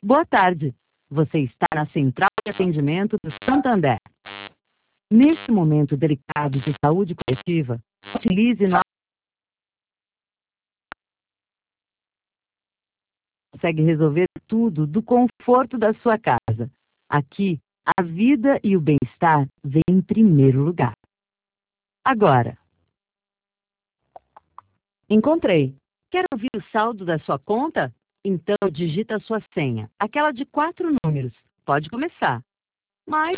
Boa tarde. Você está na Central de Atendimento do Santander. Neste momento delicado de saúde coletiva, utilize nosso... Consegue resolver tudo do conforto da sua casa. Aqui, a vida e o bem-estar vêm em primeiro lugar. Agora. Encontrei. Quer ouvir o saldo da sua conta? Então digita a sua senha, aquela de 4 números. Pode começar. Mas...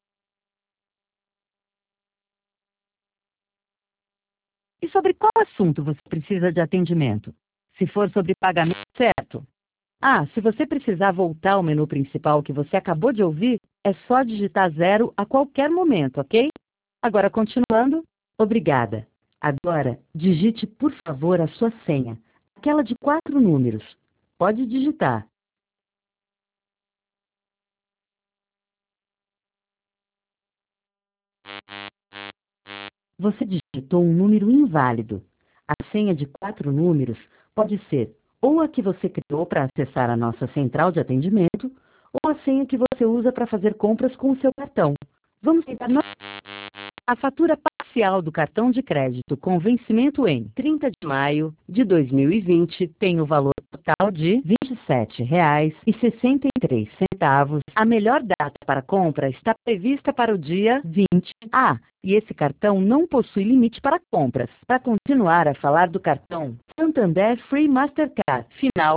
E sobre qual assunto você precisa de atendimento? Se for sobre pagamento, certo? Ah, se você precisar voltar ao menu principal que você acabou de ouvir, é só digitar 0 a qualquer momento, ok? Agora, continuando. Obrigada. Agora, digite, por favor, a sua senha, aquela de 4 números. Pode digitar. Você digitou um número inválido. A senha de 4 números pode ser ou a que você criou para acessar a nossa central de atendimento, ou a senha que você usa para fazer compras com o seu cartão. Vamos tentar... A fatura parcial do cartão de crédito com vencimento em 30 de maio de 2020 tem o valor total de R$ 27,63. A melhor data para compra está prevista para o dia 20. Ah, e esse cartão não possui limite para compras. Para continuar a falar do cartão Santander Free Mastercard, final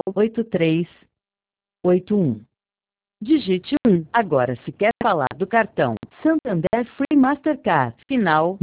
8381. Digite 1. Agora, se quer falar do cartão Santander Free Mastercard, final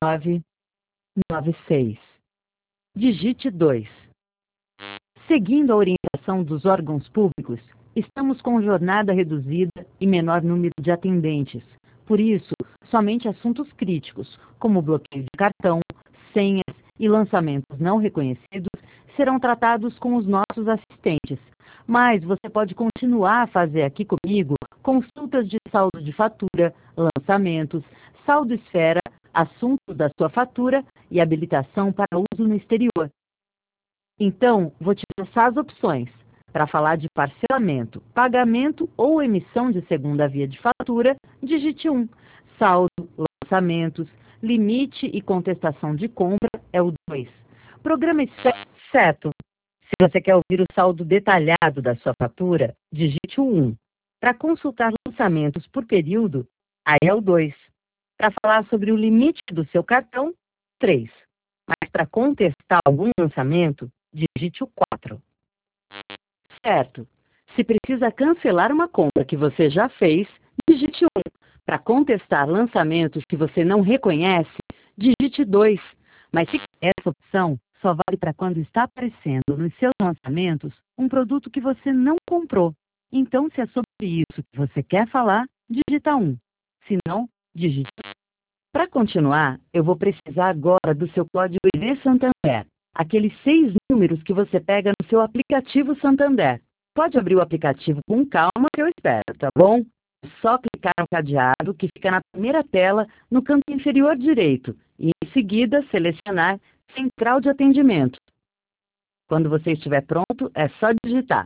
9996. Digite 2. Seguindo a orientação dos órgãos públicos, estamos com jornada reduzida e menor número de atendentes. Por isso, somente assuntos críticos, como bloqueio de cartão, senhas e lançamentos não reconhecidos, serão tratados com os nossos assistentes. Mas você pode continuar a fazer aqui comigo consultas de saldo de fatura, lançamentos, saldo esfera, assuntos da sua fatura e habilitação para uso no exterior. Então, vou te passar as opções. Para falar de parcelamento, pagamento ou emissão de segunda via de fatura, digite 1. Saldo, lançamentos, limite e contestação de compra é o 2. Programa certo. Se você quer ouvir o saldo detalhado da sua fatura, digite o 1. Para consultar lançamentos por período, aí é o 2. Para falar sobre o limite do seu cartão, 3. Mas para contestar algum lançamento, digite o 4. Certo. Se precisa cancelar uma compra que você já fez, digite 1. Para contestar lançamentos que você não reconhece, digite 2. Mas se essa opção só vale para quando está aparecendo nos seus lançamentos um produto que você não comprou. Então, se é sobre isso que você quer falar, digita 1. Se não, digite 2. Para continuar, eu vou precisar agora do seu código ID Santander. Aqueles 6 números que você pega no seu aplicativo Santander. Pode abrir o aplicativo com calma que eu espero, tá bom? É só clicar no cadeado que fica na primeira tela, no canto inferior direito, e em seguida selecionar Central de Atendimento. Quando você estiver pronto, é só digitar.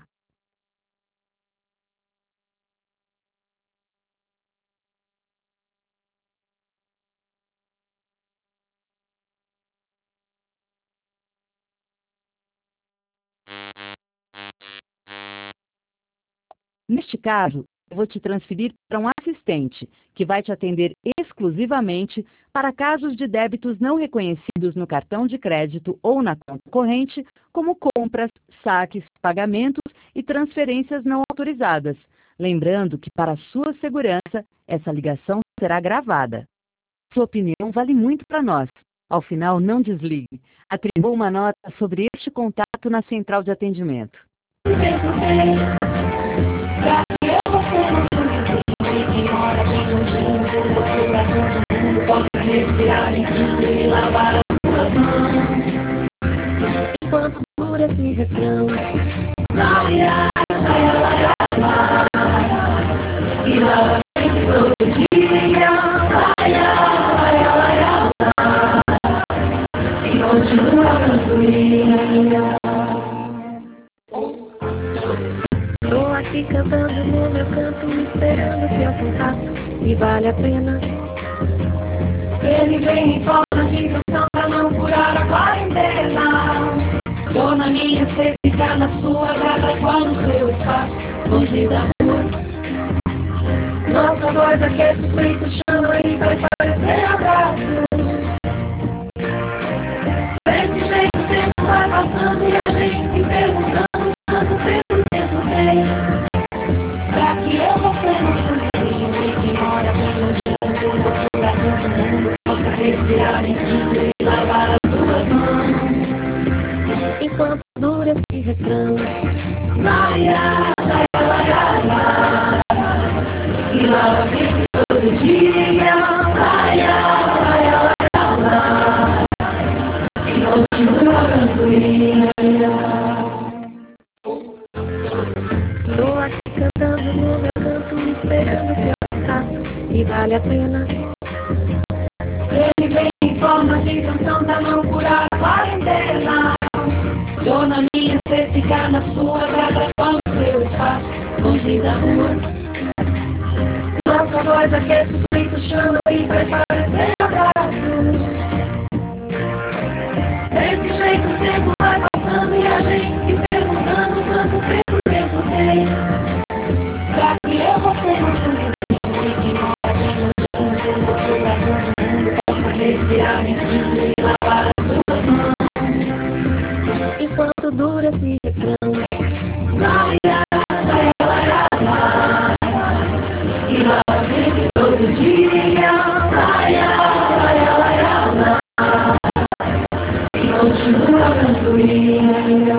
Neste caso, eu vou te transferir para um assistente, que vai te atender exclusivamente para casos de débitos não reconhecidos no cartão de crédito ou na conta corrente, como compras, saques, pagamentos e transferências não autorizadas. Lembrando que, para sua segurança, essa ligação será gravada. Sua opinião vale muito para nós. Ao final, não desligue. Atribua uma nota sobre este contato na central de atendimento. Enquanto dura esse refrão, e novamente todo dia, e continua a construir. cantando no meu canto, esperando seu contato, e vale a pena. Ele vem em forma de canção pra não furar a quarentena. Tô na minha, cê fica na sua, cada qual no seu espaço, longe da rua. Nossa voz aquece o peito, chama e vai parecer abraço. Desse jeito o tempo vai passando e a gente se perguntando quanto tempo tem. Pra que eu vou ser um sozinho e que mora bem longe do outro lado do mundo, possa respirar limpinho e lavar as suas mãos. Enquanto dura esse refrão, vai, vai, vai, vai, e lava sempre todo dia, vai, vai, vai, vai, e continua tranquila. Tô aqui cantando no meu canto, esperando seu contato, e vale a pena. Ele vem em forma de canção pra não curar a quarentena. Tô na minha, cê fica na sua, cada qual no seu espaço, longe da rua. Nossa voz aquece o peito, chama e faz parecer abraço. Desse jeito o tempo vai passando e a gente se perguntando quanto tempo tem. Pra que eu vou ser um sozinho e que mora bem longe do outro lado do mundo, possa respirar limpinho e lavar as suas mãos. Enquanto dura esse refrão, vai, vai, vai, vai, e lava sempre todo dia, vai, vai, vai, vai, e continua tranquila.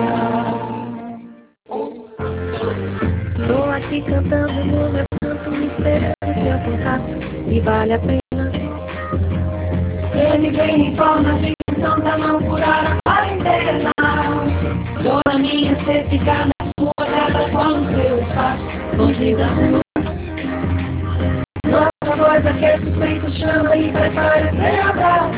Tô aqui cantando no meu canto, esperando seu contato, e vale a pena. Ele vem em forma de canção pra não furar a quarentena. Tô na minha, cê fica na sua, cada qual no seu espaço, longe da rua. Nossa voz aquece o peito, chama e faz parecer abraço.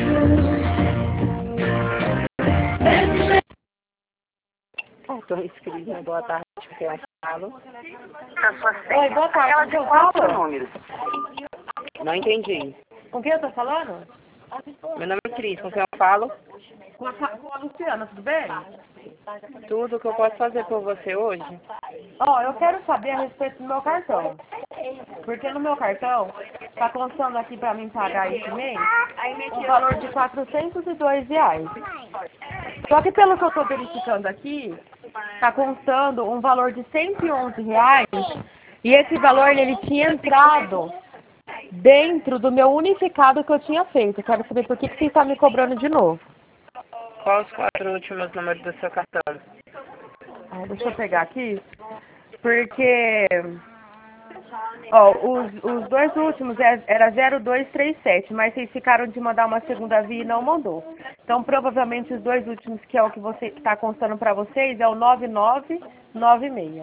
Desse jeito. Tô inscrita, boa tarde, que eu falo. Oi, boa tarde. Ela Com de quem eu quatro falo? números. Não entendi. Com quem eu tô falando? Meu nome é Cris, com quem eu falo? Com a Luciana, tudo bem? Tudo que eu posso fazer por você hoje? Ó, eu quero saber a respeito do meu cartão. Porque no meu cartão tá constando aqui pra mim pagar esse mês um valor de R$ 402. Só que pelo que eu tô verificando aqui, tá constando um valor de R$ 111 e esse valor ele tinha entrado dentro do meu unificado que eu tinha feito. Eu quero saber por que você está me cobrando de novo. Quais os quatro últimos números do seu cartão? Deixa eu pegar aqui. Porque, ó, os dois últimos era 0237, mas vocês ficaram de mandar uma segunda via e não mandou. Então, provavelmente, os dois últimos, que é o que você está constando para vocês, é o 9996.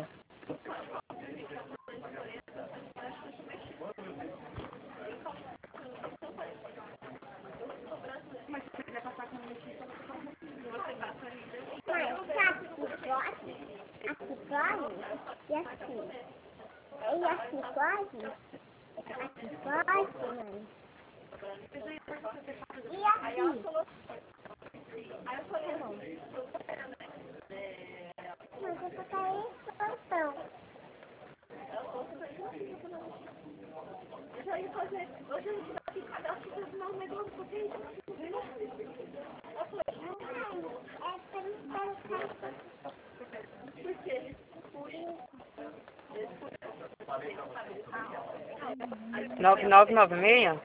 E assim? E assim pode? Aqui pode, mãe? E assim? Mas eu paguei esse cartão. É, 9996?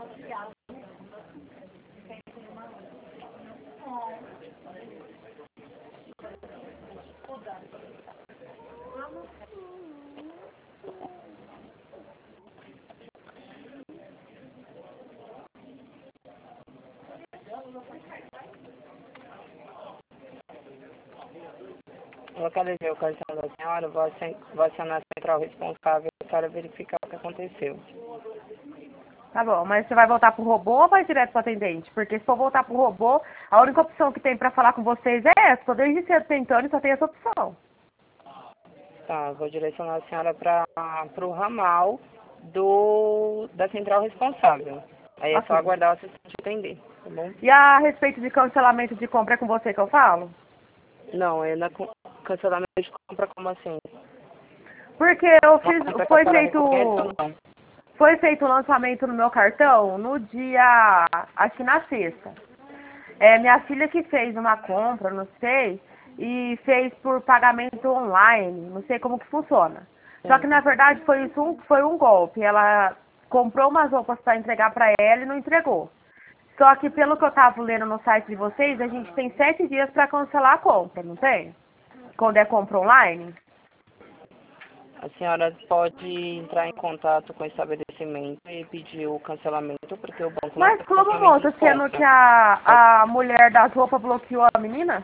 Localizei o cartão da senhora, vou acionar a central responsável para verificar o que aconteceu. Tá bom, mas você vai voltar pro robô ou vai direto pro atendente? Porque se for voltar pro robô, a única opção que tem pra falar com vocês é essa. Tô desde cedo tentando e só tem essa opção. Tá, vou direcionar a senhora para o ramal da central responsável. Aí é só Ok. aguardar o assistente atender, tá bom? E a respeito de cancelamento de compra é com você que eu falo? Não, é na cancelamento de compra, como assim? Porque eu fiz, Compra que a senhora reconhece ou não? foi feito o lançamento no meu cartão no dia, acho que na sexta. É minha filha que fez uma compra, não sei, e fez por pagamento online, não sei como que funciona. Só que na verdade foi um golpe. Ela comprou umas roupas para entregar para ela e não entregou. Só que pelo que eu estava lendo no site de vocês, a gente tem 7 dias para cancelar a compra, não tem? Quando é compra online? A senhora pode entrar em contato com o estabelecimento e pedir o cancelamento, porque o banco não Mas faz como, cancelamento moça, de sendo compra. que a mulher das roupas bloqueou a menina?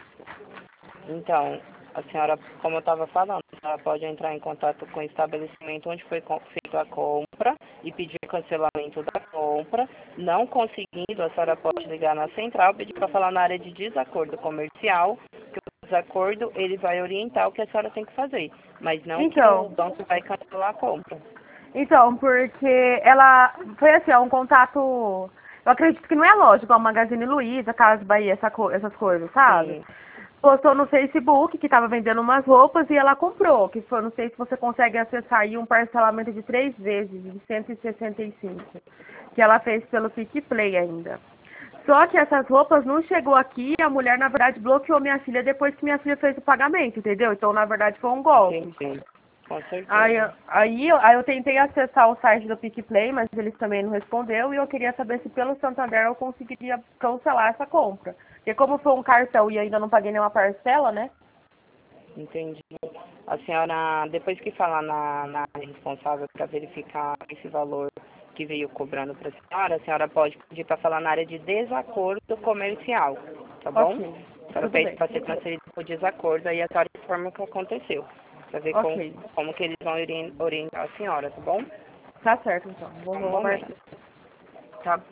Então, a senhora, como eu estava falando, a senhora pode entrar em contato com o estabelecimento onde foi feita a compra e pedir o cancelamento da compra. Não conseguindo, a senhora pode ligar na central, pedir para falar na área de desacordo comercial, que o desacordo ele vai orientar o que a senhora tem que fazer, mas não Então. que o banco vai cancelar a compra. Então, porque ela foi assim, é um contato. Eu acredito que não é lógico, a Magazine Luiza, Casas Bahia, essas coisas, sabe? Sim. Postou no Facebook que estava vendendo umas roupas e ela comprou, que foi, não sei se você consegue acessar aí um parcelamento de 3 vezes, de 165, que ela fez pelo PicPlay ainda. Só que essas roupas não chegou aqui, a mulher na verdade bloqueou minha filha depois que minha filha fez o pagamento, entendeu? Então na verdade foi um golpe. Sim, com certeza. Aí eu tentei acessar o site do PicPlay, mas eles também não respondeu e eu queria saber se pelo Santander eu conseguiria cancelar essa compra. Porque como foi um cartão e ainda não paguei nenhuma parcela, né? Entendi. A senhora, depois que falar na área responsável para verificar esse valor que veio cobrando para a senhora pode pedir para falar na área de desacordo comercial, tá bom? Ok, A senhora tudo pede bem. para ser transferido por desacordo, aí a senhora informa o que aconteceu, para ver Ok, como que eles vão orientar a senhora, tá bom? tá certo então. Vou Um aguardar. momento. Tá bom.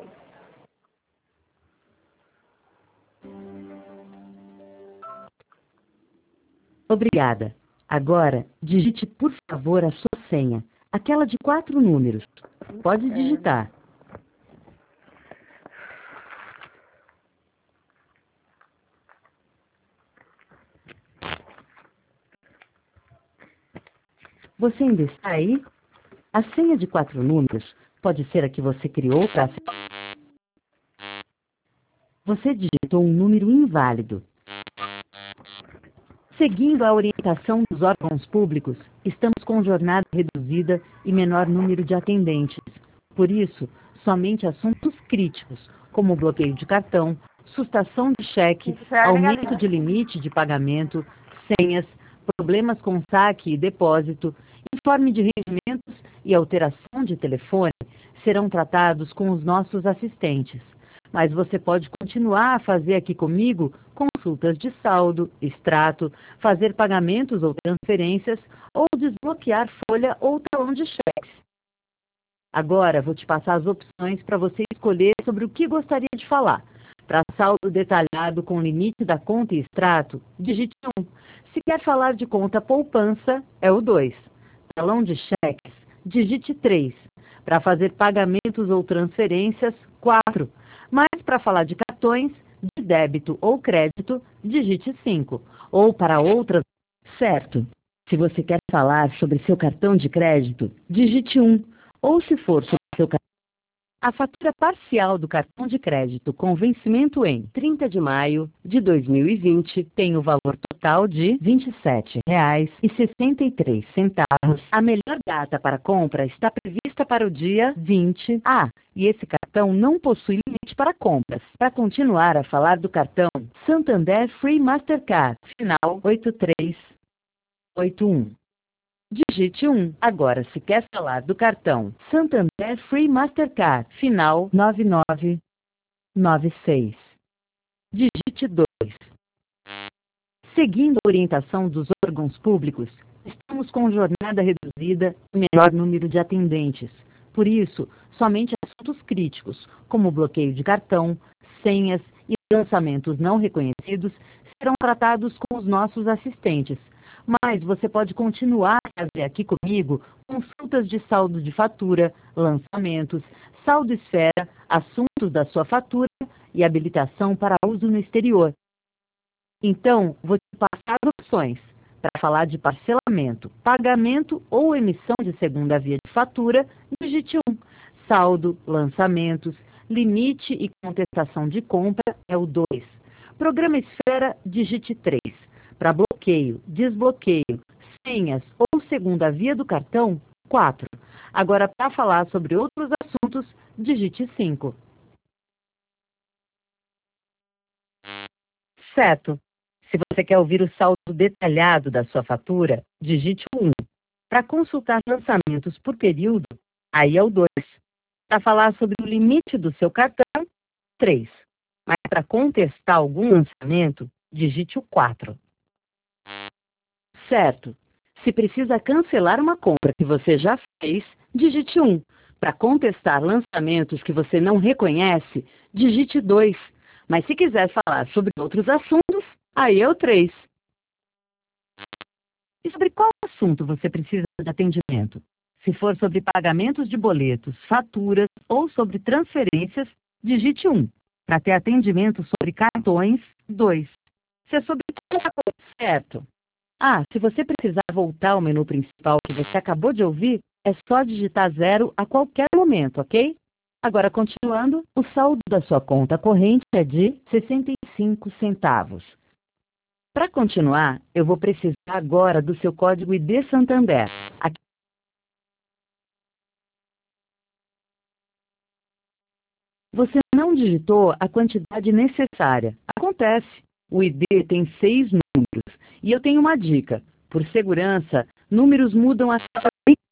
Obrigada. Agora, digite, por favor, a sua senha. Aquela de 4 números. Pode digitar. Você ainda está aí? A senha de 4 números pode ser a que você criou para... Você digitou um número inválido. Seguindo a orientação dos órgãos públicos, estamos com jornada reduzida e menor número de atendentes. Por isso, somente assuntos críticos, como bloqueio de cartão, sustação de cheque, aumento de limite de pagamento, senhas, problemas com saque e depósito, informe de rendimentos e alteração de telefone serão tratados com os nossos assistentes. Mas você pode continuar a fazer aqui comigo consultas de saldo, extrato, fazer pagamentos ou transferências, ou desbloquear folha ou talão de cheques. Agora vou te passar as opções para você escolher sobre o que gostaria de falar. Para saldo detalhado com limite da conta e extrato, digite 1. Se quer falar de conta poupança, é o 2. Talão de cheques, digite 3. Para fazer pagamentos ou transferências, 4. Mas para falar de cartões, de débito ou crédito, digite 5. Ou para outras, certo. Se você quer falar sobre seu cartão de crédito, digite 1. Ou se for sobre seu cartão A fatura parcial do cartão de crédito com vencimento em 30 de maio de 2020 tem o valor total de R$ 27,63. A melhor data para compra está prevista para o dia 20. E esse cartão não possui limite para compras. Para continuar a falar do cartão Santander Free Mastercard, final 8381. Digite 1. Agora, se quer falar do cartão Santander Free Mastercard, final 9996. Digite 2. Seguindo a orientação dos órgãos públicos, estamos com jornada reduzida e menor número de atendentes. Por isso, somente assuntos críticos, como bloqueio de cartão, senhas e lançamentos não reconhecidos, serão tratados com os nossos assistentes. Mas você pode continuar a fazer aqui comigo consultas de saldo de fatura, lançamentos, saldo esfera, assuntos da sua fatura e habilitação para uso no exterior. Então, vou te passar opções. Para falar de parcelamento, pagamento ou emissão de segunda via de fatura, digite 1. Saldo, lançamentos, limite e contestação de compra é o 2. Programa Esfera, digite 3. Para bloqueio, desbloqueio, senhas ou segunda via do cartão, 4. Agora, para falar sobre outros assuntos, digite 5. Certo. Se você quer ouvir o saldo detalhado da sua fatura, digite 1. Para consultar lançamentos por período, aí é o 2. Para falar sobre o limite do seu cartão, 3. Mas para contestar algum lançamento, digite o 4. Certo. Se precisa cancelar uma compra que você já fez, digite 1. Para contestar lançamentos que você não reconhece, digite 2. Mas se quiser falar sobre outros assuntos, aí é o 3. E sobre qual assunto você precisa de atendimento? Se for sobre pagamentos de boletos, faturas ou sobre transferências, digite 1. Para ter atendimento sobre cartões, 2. Se é sobre outra coisa, certo. Se você precisar voltar ao menu principal que você acabou de ouvir, é só digitar 0 a qualquer momento, ok? Agora, continuando, o saldo da sua conta corrente é de 65 centavos. Para continuar, eu vou precisar agora do seu código ID Santander. Aqui você não digitou a quantidade necessária. Acontece. O ID tem 6 números. E eu tenho uma dica. Por segurança, números mudam a cada...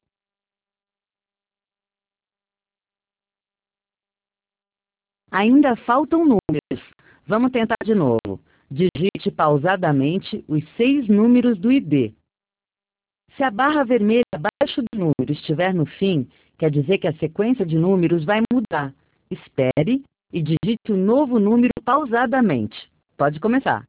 Ainda faltam números. Vamos tentar de novo. Digite pausadamente os 6 números do ID. Se a barra vermelha abaixo do número estiver no fim, quer dizer que a sequência de números vai mudar. Espere e digite o novo número pausadamente. Pode começar.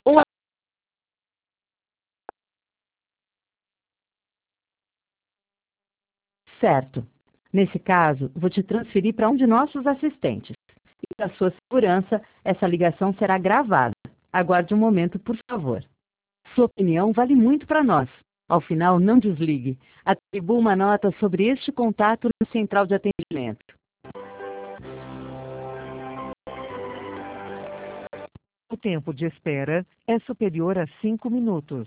Certo. Nesse caso, vou te transferir para um de nossos assistentes. E para sua segurança, essa ligação será gravada. Aguarde um momento, por favor. Sua opinião vale muito para nós. Ao final, não desligue. Atribua uma nota sobre este contato no central de atendimento. O tempo de espera é superior a 5 minutos.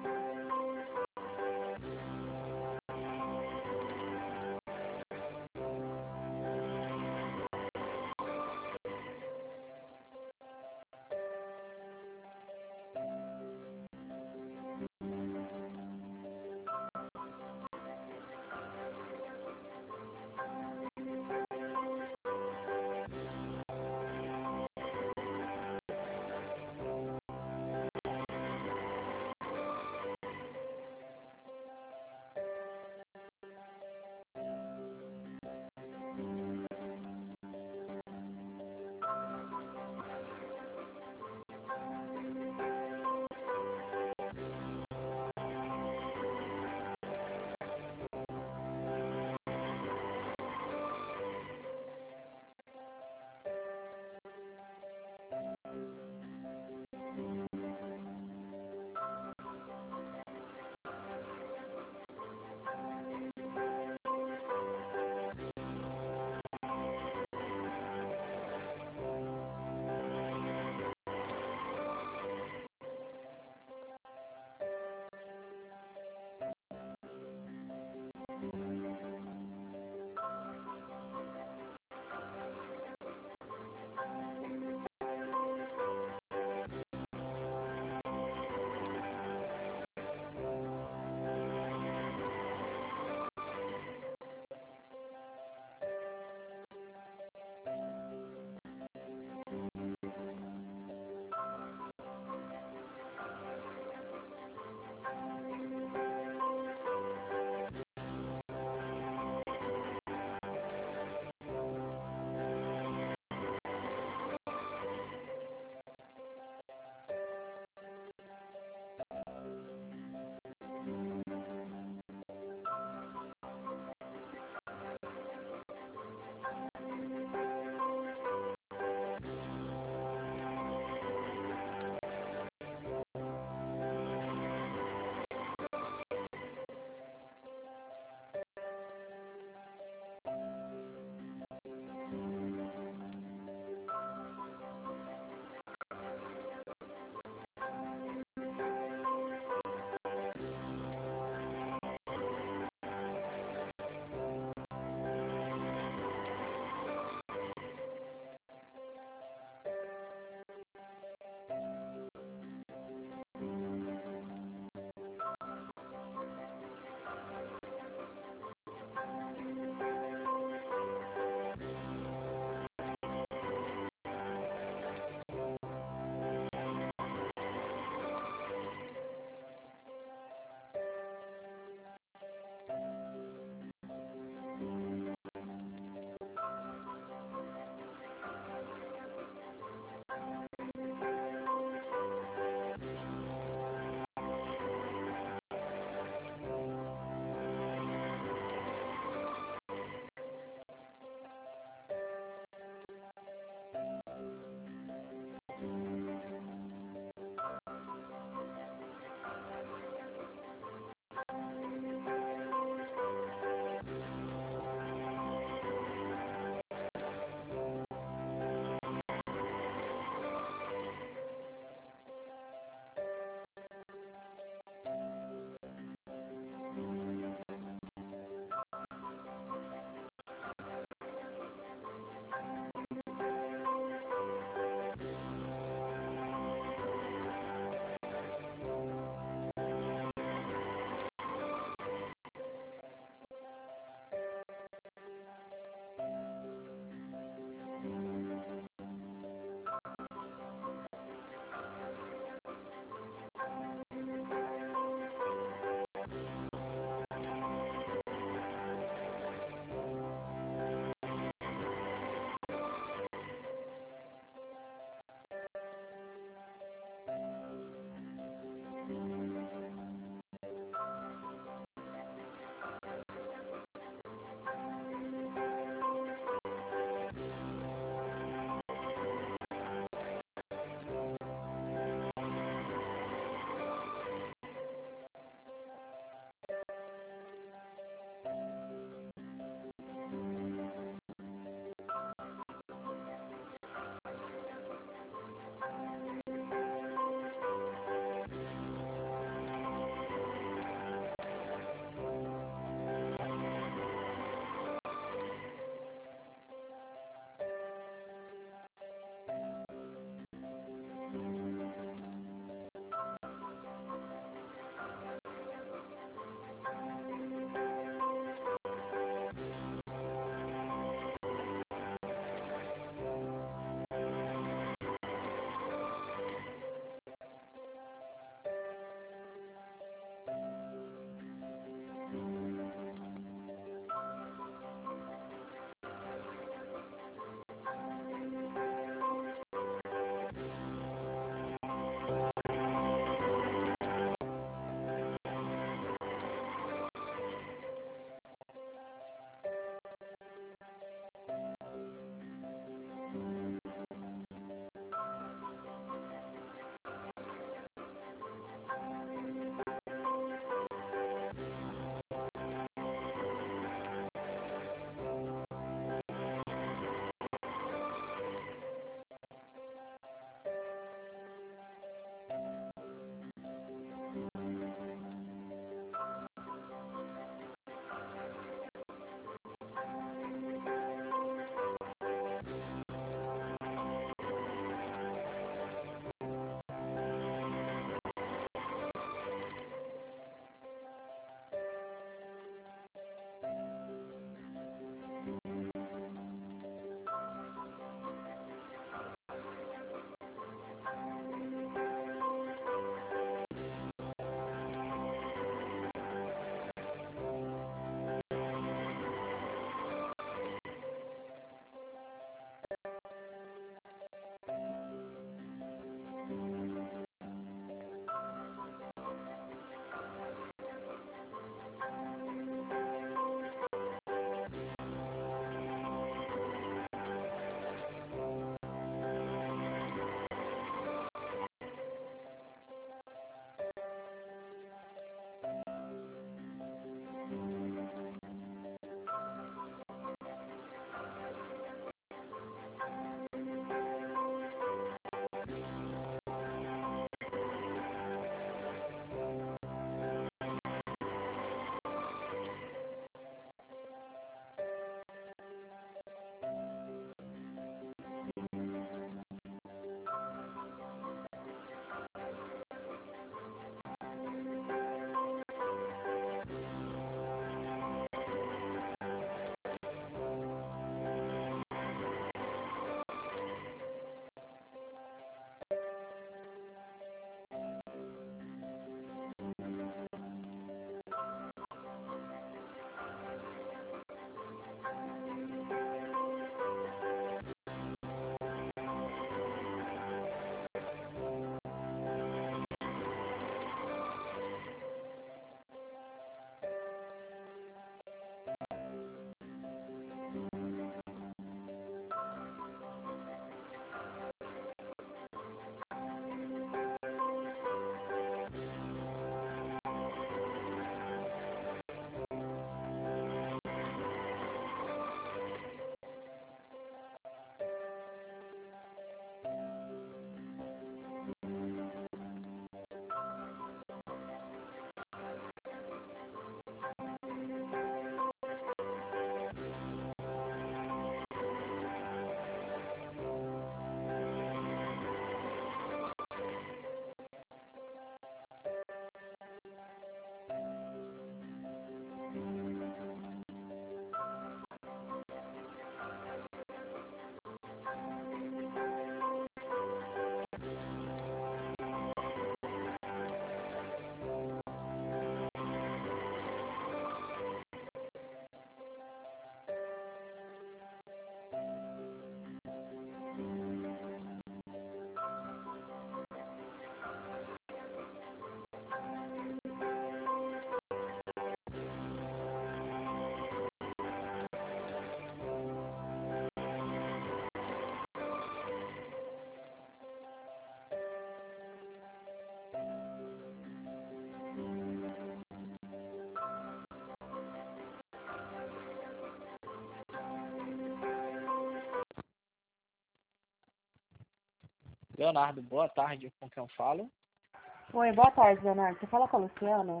Leonardo, boa tarde, com quem eu falo? Oi, boa tarde, Leonardo. Você fala com a Luciana?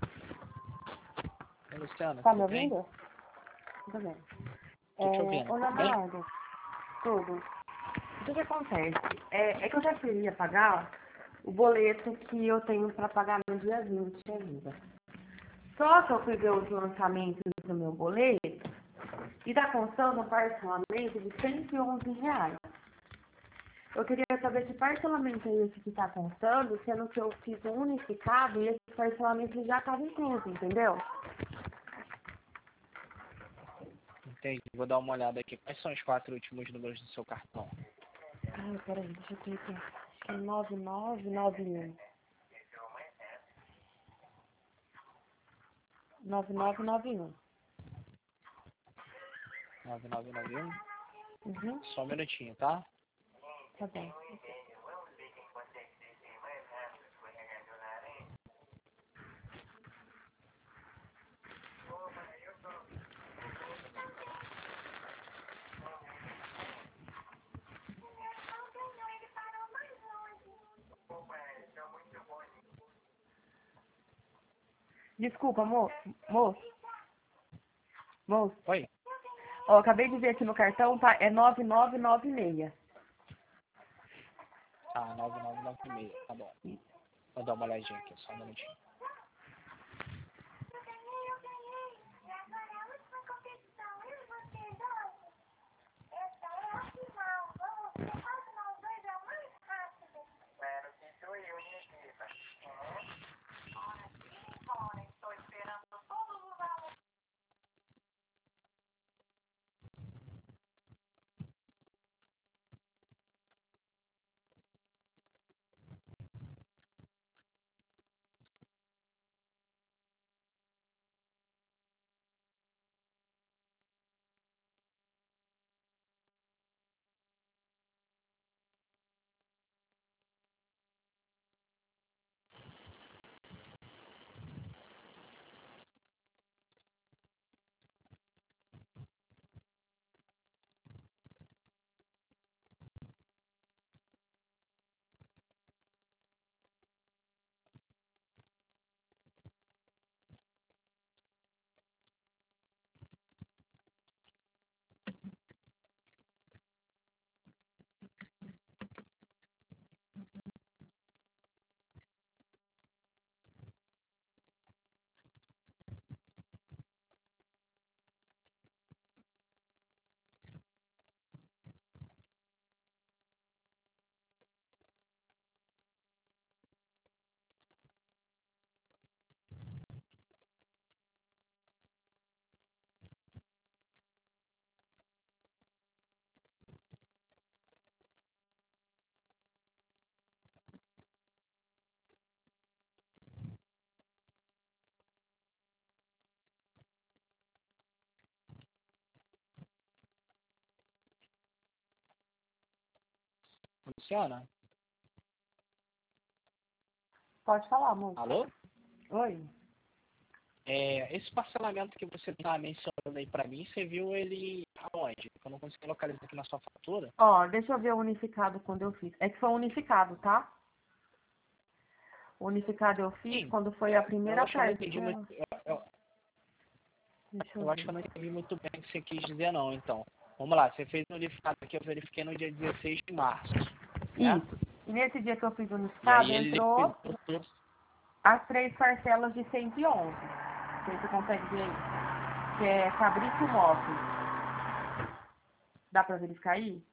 Oi, Luciana, Tá me tudo bem? ouvindo? Tudo bem. Tô te ouvindo, Ô, tudo bem? Leonardo, tudo. O que acontece? É que eu já queria pagar o boleto que eu tenho para pagar no dia 20 ainda. Só que eu fui ver os lançamentos do meu boleto e tá constando um parcelamento de R$ 111. Eu queria saber que parcelamento é esse que está constando, sendo que eu fiz um unificado e esse parcelamento já estava incluso, entendeu? Entendi, vou dar uma olhada aqui. Quais são os 4 últimos números do seu cartão? Ai, peraí, deixa eu ver aqui. Acho que é 9991. 9991. 9991? Uhum, Só um minutinho, tá? tá bom. Desculpa, moço. Moço. Oi? Ó, acabei de ver aqui no cartão, tá? É 9996. Ah, 9996, tá bom. Vou dar uma olhadinha aqui, só um minutinho. Luciana? Pode falar, moço. Alô? Oi. Esse parcelamento que você está mencionando aí pra mim, você viu ele aonde? Eu não consegui localizar aqui na sua fatura. Ó, deixa eu ver o unificado quando eu fiz. É que foi unificado, tá? O unificado eu fiz Sim. quando foi a Eu primeira acho que eu não entendi parcela. muito. Deixa Eu eu acho que ver. eu não entendi muito bem o que você quis dizer, não. Então, vamos lá. Você fez o unificado aqui, eu verifiquei no dia 16 de março. Né? Isso. E nesse dia que eu fiz o E aí unificado, ele entrou liquidou tudo. as 3 parcelas de 111. Não sei se você consegue ver aí. Que é Fabrício Móveis. Dá pra verificar aí?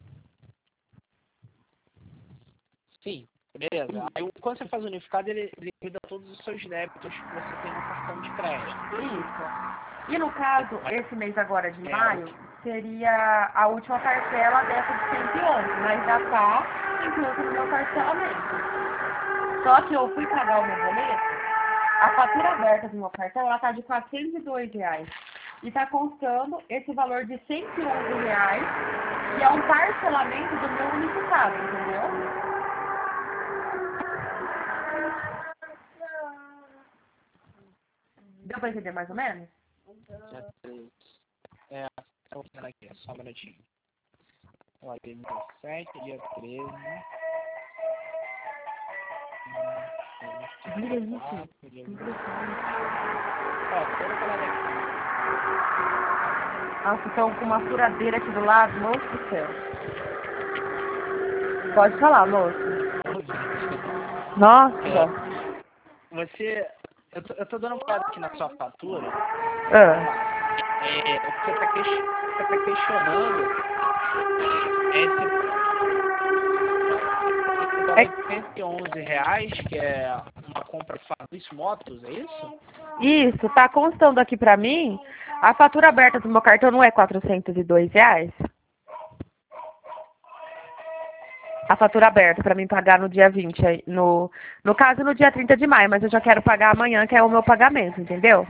Sim, beleza. Aí, quando você faz o unificado, ele liquida todos os seus débitos que você tem no cartão de crédito. Isso. E no caso, esse mês agora de É, maio, seria a última parcela dessa de 111, mas já tá incluso no meu parcelamento. Só que eu fui pagar o meu boleto, a fatura aberta do meu cartão, ela tá de R$ 402. E tá constando esse valor de R$ 111, que é um parcelamento do meu unificado, entendeu? Deu pra entender mais ou menos? dia 13. Tô vendo aqui, só um minutinho. Olha, dia 17, dia 13. Vira isso. Ó, toda parada aqui. Nossa, estão com uma furadeira aqui do lado, moço do céu. Pode falar, moço. Nossa. Você. Eu tô dando uma olhada aqui na sua fatura. Ah. O que você tá questionando é esse valor de R$ 111, que é uma compra Fabrício Motos, é isso? Isso, tá constando aqui pra mim. A fatura aberta do meu cartão não é R$ 402? A fatura aberta pra mim pagar no dia 20, no caso no dia 30 de maio, mas eu já quero pagar amanhã, que é o meu pagamento, entendeu?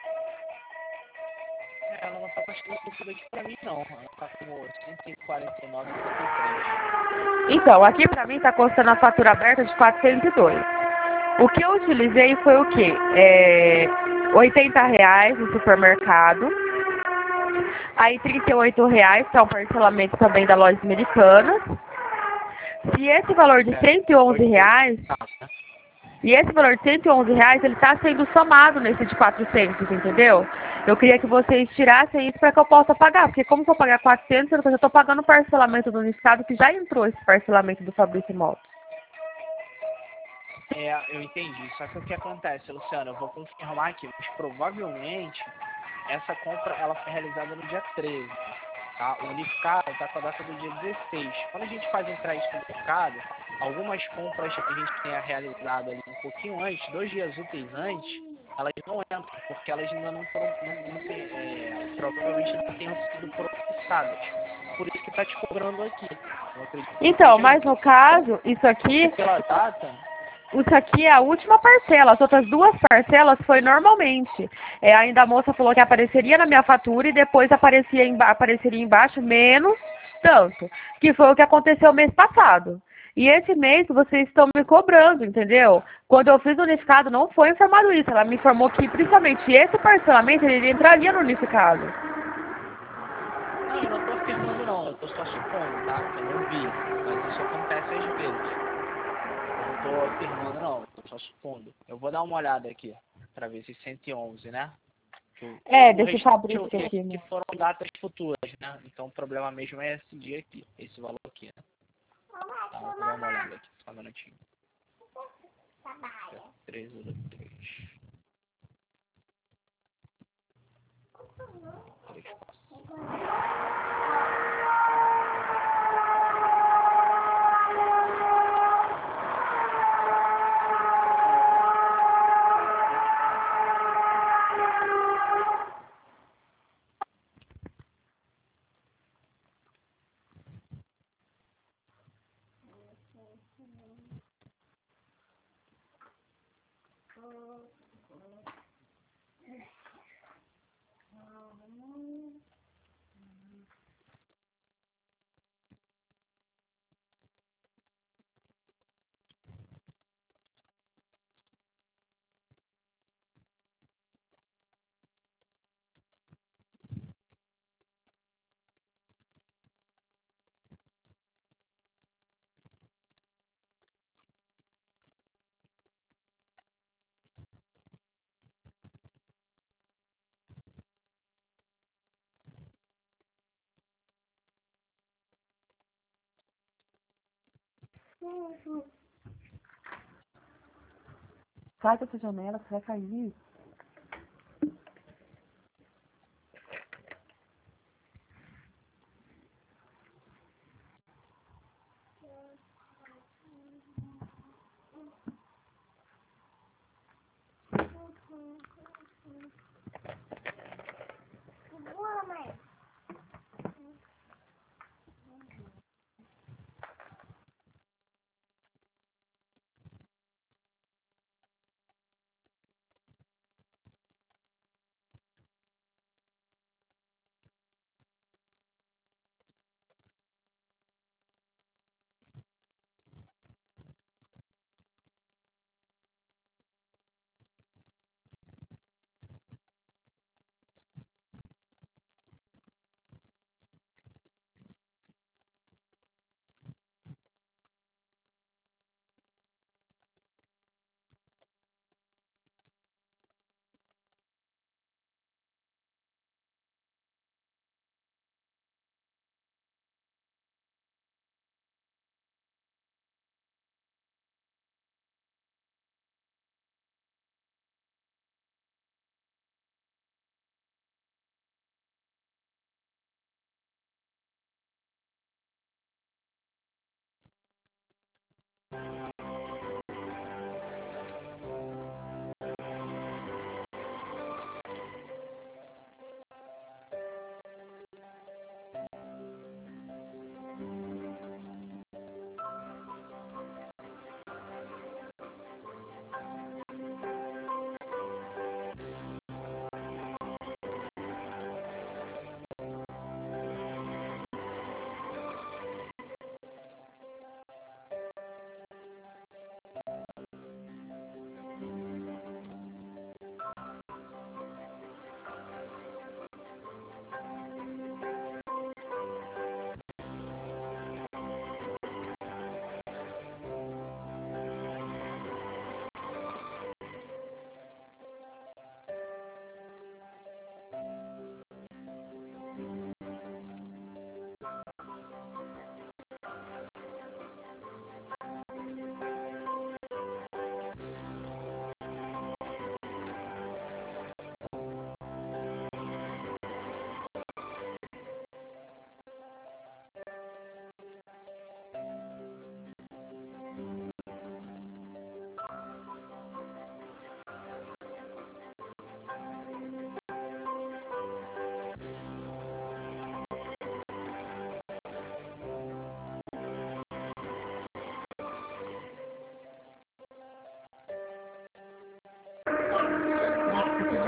Ela não tá postando tudo aqui pra mim, não. Ela tá com 149,53. Então, aqui pra mim tá custando a fatura aberta de 402. O que eu utilizei foi o quê? R$ 80 no supermercado. Aí R$ 38, que é um parcelamento também da loja americana. E esse valor de R$ 111, e esse valor de R$ 111, ele está sendo somado nesse de 400, entendeu? Eu queria que vocês tirassem isso para que eu possa pagar, porque como que eu pagar 400, eu já estou pagando o parcelamento do unificado, que já entrou esse parcelamento do Fabrício Motos. Eu entendi. Só que o que acontece, Luciano, eu vou confirmar aqui, mas provavelmente essa compra ela foi realizada no dia 13. Tá? O unificado está com a data do dia 16. Quando a gente faz entrar isso no unificado, algumas compras que a gente tenha realizado ali um pouquinho antes, 2 dias úteis antes, elas não entram, porque elas ainda não foram, provavelmente não tenham sido processadas. Por isso que está te cobrando aqui. Eu acredito que Então, seja mas isso. no caso, isso aqui Pela data, Isso aqui é a última parcela. As outras 2 parcelas foi normalmente. Ainda a moça falou que apareceria na minha fatura e depois apareceria embaixo menos tanto. Que foi o que aconteceu mês passado. E esse mês vocês estão me cobrando, entendeu? Quando eu fiz o unificado não foi informado isso. Ela me informou que principalmente esse parcelamento ele entraria no unificado. não, eu não estou afirmando não, eu estou só supondo, tá? Eu não vi, mas isso acontece às vezes. Eu não estou afirmando não, eu estou só supondo. Eu vou dar uma olhada aqui, para ver se 111, né? Desse Fabrício aqui, né? Que foram datas futuras, né? Então o problema mesmo é esse dia aqui, esse valor aqui, né? Tá, vou dar uma olhada aqui, só um minutinho. 13 do 3. 3 Sai dessa janela, você vai cair. Boa, mãe.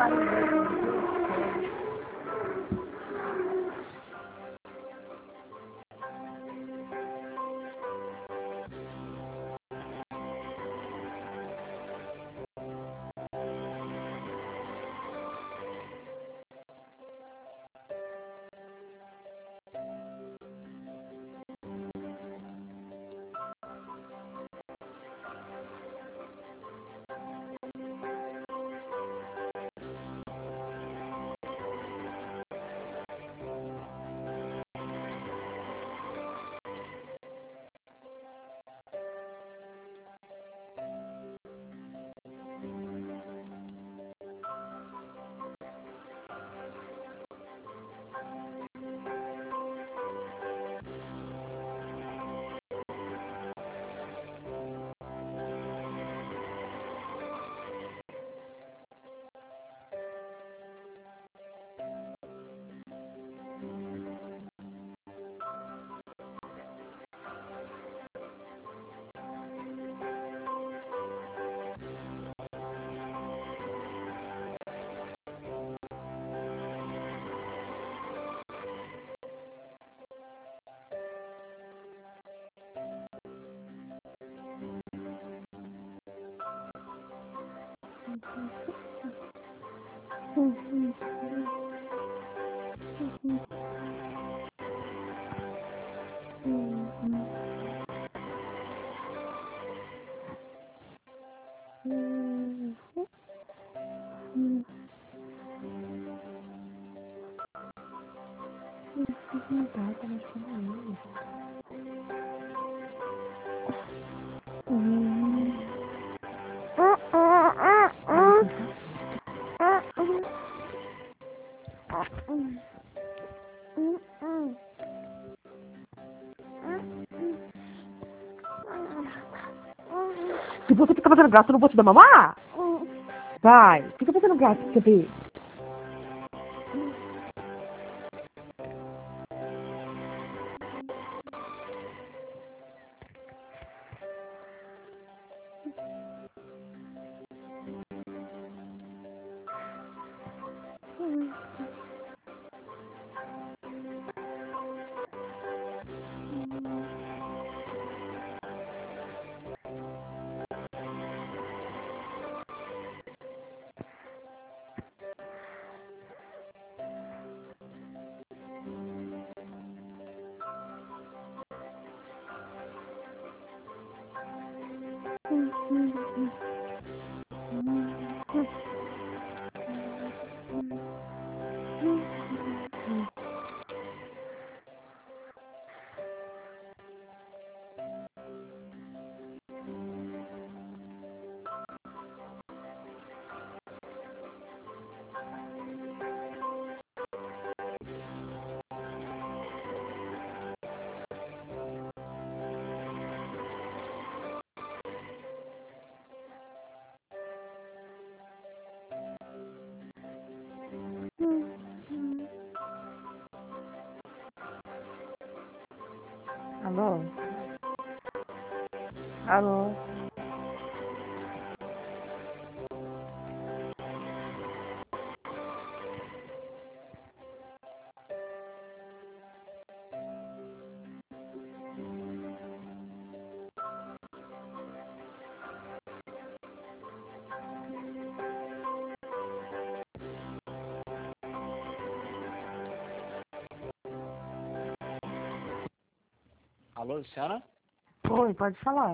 Se você ficar fazendo graça, eu não vou te dar mamar. Vai, fica fazendo graça pra você ver. Alô? Alô? Alô, Luciana? Oi, pode falar.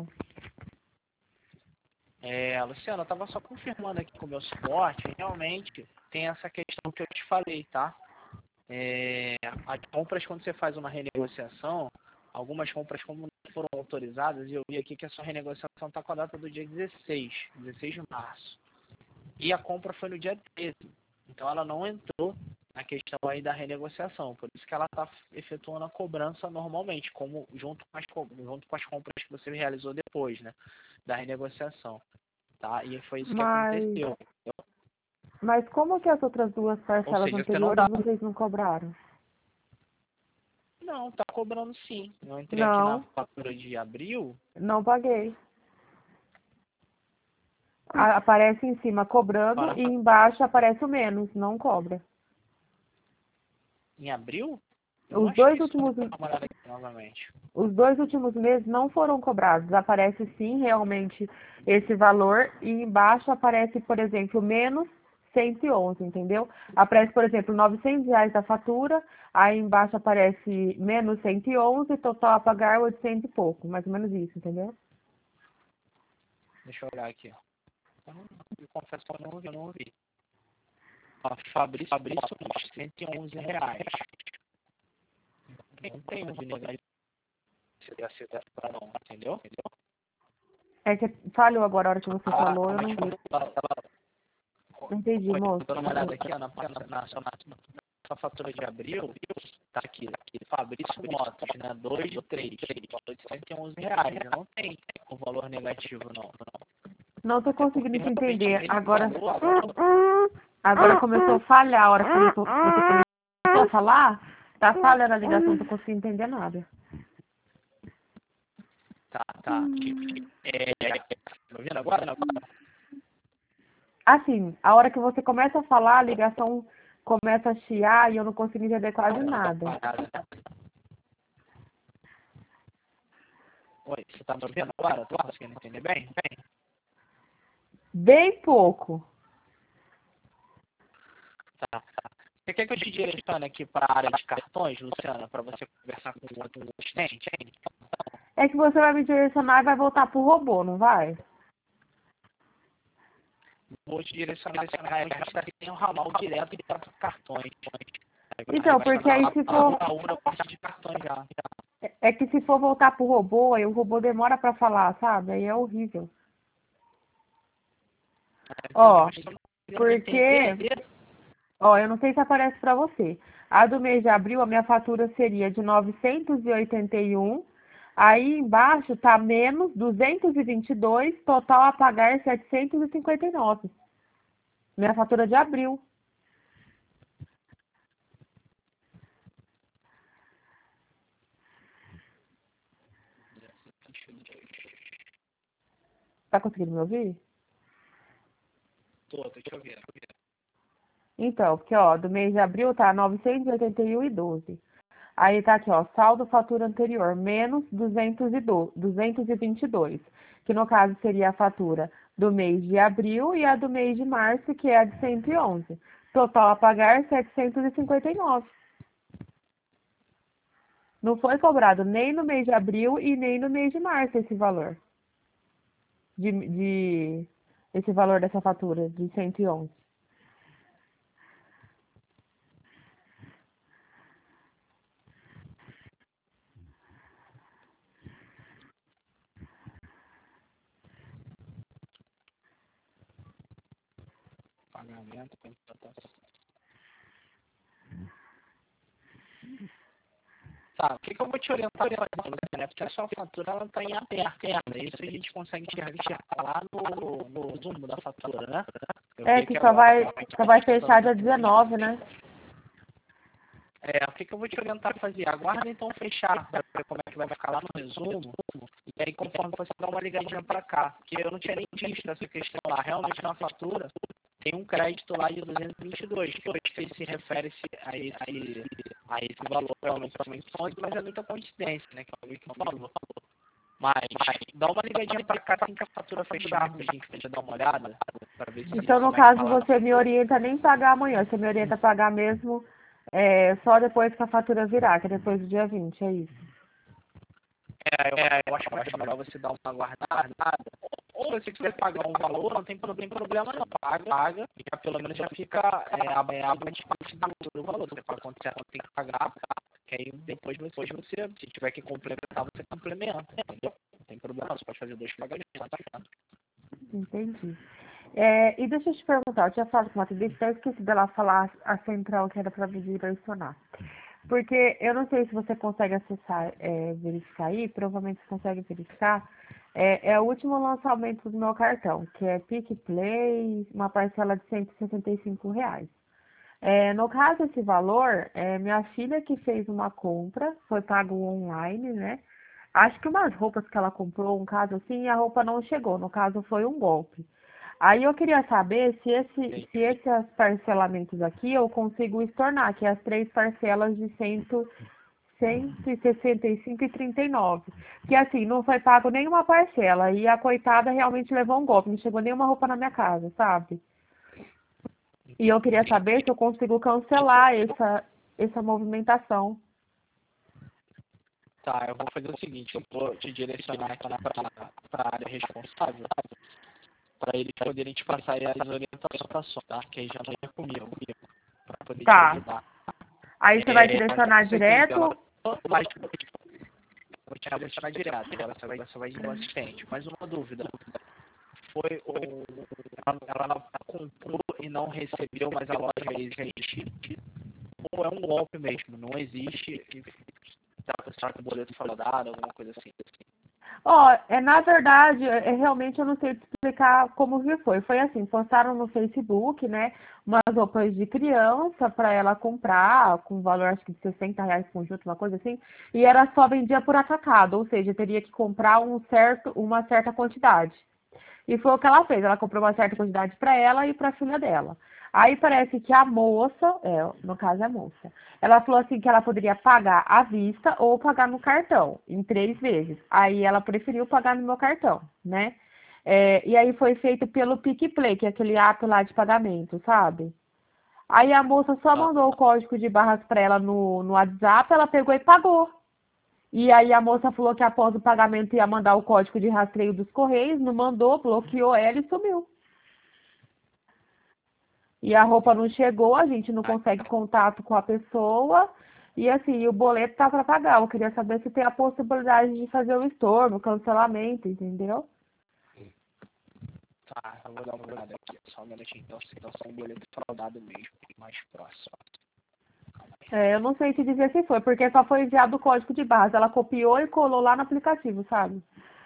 Luciana, eu estava só confirmando aqui com o meu suporte, realmente tem essa questão que eu te falei, tá? As compras, quando você faz uma renegociação, algumas compras como não foram autorizadas, e eu vi aqui que a sua renegociação está com a data do dia 16 de março. E a compra foi no dia 13. Então ela não entrou na questão aí da renegociação. Por isso que ela está efetuando a cobrança normalmente, como junto com as compras que você realizou depois, né? Da renegociação. Tá? E foi isso que aconteceu. Mas como que as outras duas parcelas seja, você não dá. anteriores vocês não cobraram? Não, tá cobrando sim. Eu entrei Não. aqui na fatura de abril. Não paguei. Aparece em cima cobrando e embaixo aparece o menos, não cobra. Em abril? Os dois últimos Novamente. Os 2 últimos meses não foram cobrados. Aparece sim realmente esse valor e embaixo aparece, por exemplo, menos 111, entendeu? Aparece, por exemplo, R$ 900 da fatura, aí embaixo aparece menos 111, total a pagar 800 e pouco, mais ou menos isso, entendeu? Deixa eu olhar aqui. Eu confesso que eu não vi. Ó, Fabrício R$ 111. Não tem um negativo para não, entendeu? É que falhou agora a hora que você falou, eu não vi. Não entendi, moço. Dando uma olhada aqui, ó, na sua fatura de abril, tá aqui, Fabrício Motos, né? 2 de 3, R$ 811. Não tem um valor negativo, não. Não tô conseguindo te entender. Agora começou a falhar a hora que você começou a falar. Tá falhando a ligação, não tô conseguindo entender nada. Tá. Tá ouvindo agora? Assim, a hora que você começa a falar, a ligação começa a chiar e eu não consigo entender quase nada. Oi, você tá me ouvindo agora? Tô conseguindo entender bem? Bem pouco. Tá. Você quer que eu te direcione aqui para a área de cartões, Luciana, para você conversar com o outro assistente? É que você vai me direcionar e vai voltar pro robô, não vai? Vou te direcionar a gente tem um ramal direto para cartões. Então, porque aí se for... A parte de cartões já. É que se for voltar pro robô, aí o robô demora pra falar, sabe? Aí é horrível. Ó, porque... Ó, eu não sei se aparece pra você. A do mês de abril, a minha fatura seria de 981. Aí embaixo tá menos 222, total a pagar 759. Minha fatura de abril. Tá conseguindo me ouvir? Tô te ouvindo. Então, porque ó, do mês de abril tá 981,12. Aí tá aqui, ó, saldo fatura anterior, menos 222, que no caso seria a fatura do mês de abril e a do mês de março, que é a de 111. Total a pagar 759. Não foi cobrado nem no mês de abril e nem no mês de março esse valor. Esse valor dessa fatura de 111. Pagamento, tá, o que eu vou te orientar, né? Porque a sua fatura ela tá em aberto, né? Isso a gente consegue enxergar lá no resumo da fatura, né? É que só vai fechar dia 19, né? O que eu vou te orientar a fazer? Aguarda então fechar, para ver como é que vai ficar lá no resumo, e aí conforme você dá uma ligadinha para cá, porque eu não tinha nem visto essa questão lá, realmente na fatura tem um crédito lá de 222, que eu não sei se refere a esse valor, realmente somente fonte, mas é muita coincidência, né, que é o que falou. Mas dá uma ligadinha para cá assim que a fatura fechar, pra gente dar uma olhada, para ver se... Então, no caso, você me orienta nem pagar amanhã, você me orienta a pagar mesmo só depois que a fatura virar, que é depois do dia 20, é isso? Eu acho mais melhor você dar uma guardada. Ou se você quiser pagar um valor, não tem problema não. Paga, e já pelo menos já fica abrangente do valor. Você fala quanto você tem que pagar, que aí depois você, se tiver que complementar, você complementa, entendeu? Não tem problema, você pode fazer 2 pagamentos, tá? Entendi. E deixa eu te perguntar, eu tinha falado com a Matheus, até esqueci dela falar a central que era para direcionar. Porque eu não sei se você consegue acessar, verificar aí, provavelmente você consegue verificar. É o último lançamento do meu cartão, que é PicPlay, uma parcela de R$ 165. No caso, esse valor, minha filha que fez uma compra, foi pago online, né? Acho que umas roupas que ela comprou, um caso assim, e a roupa não chegou. No caso, foi um golpe. Aí eu queria saber se esses parcelamentos aqui eu consigo estornar, que é as 3 parcelas de 165,39. Que assim, não foi pago nenhuma parcela e a coitada realmente levou um golpe, não chegou nenhuma roupa na minha casa, sabe? E eu queria saber se eu consigo cancelar essa movimentação. Tá, eu vou fazer o seguinte, eu vou te direcionar aqui para a área responsável, para eles poderem te passar aí as orientações, tá? Que aí já não é comigo, para poder te Tá. ajudar. Aí você vai direcionar Você tem direto? mas vou te direcionar direto, você vai ir ao assistente. Mas uma dúvida, foi ela comprou e não recebeu, mas a loja existe? Ou é um golpe mesmo, não existe e tá com o boleto fraudado, alguma coisa assim? Ó, na verdade, realmente eu não sei te explicar como que foi. Foi assim, postaram no Facebook, né, umas roupas de criança para ela comprar, com valor acho que de R$ 60 conjunto, uma coisa assim, e era só vendia por atacado, ou seja, teria que comprar uma certa quantidade. E foi o que ela fez, ela comprou uma certa quantidade para ela e para a filha dela. Aí parece que a moça, no caso é a moça, ela falou assim que ela poderia pagar à vista ou pagar no cartão, em 3 vezes. Aí ela preferiu pagar no meu cartão, né? E aí foi feito pelo PicPlay, que é aquele ato lá de pagamento, sabe? Aí a moça só mandou o código de barras para ela no WhatsApp, ela pegou e pagou. E aí a moça falou que após o pagamento ia mandar o código de rastreio dos Correios, não mandou, bloqueou ela e sumiu. E a roupa não chegou, a gente não consegue contato com a pessoa. E assim, o boleto tá para pagar. Eu queria saber se tem a possibilidade de fazer o estorno, o cancelamento, entendeu? Tá, eu vou dar uma olhada aqui, só um minutinho. Então são um boleto fraudado mesmo, mais próximo. Eu não sei te dizer se foi, porque só foi enviado o código de barras. Ela copiou e colou lá no aplicativo, sabe?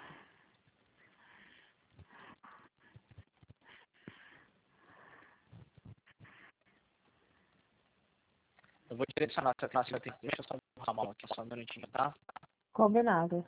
Eu vou direcionar essa classe, deixa eu só botar a mão aqui, só um minutinho, tá? Combinado.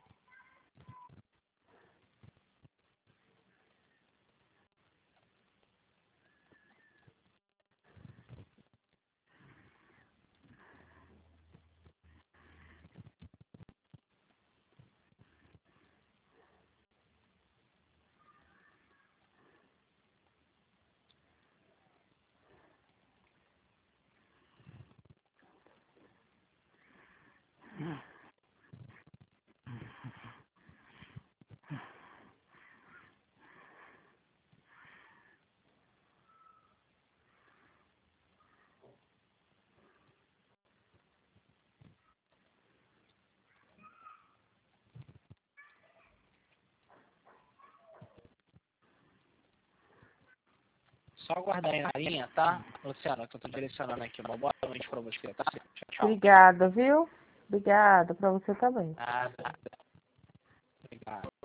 Só aguardar aí na linha, tá? Luciana, que eu tô direcionando aqui. Uma boa noite pra você, tá? Tchau, tchau. Obrigada, viu? Obrigada para você também. Nada. Obrigado.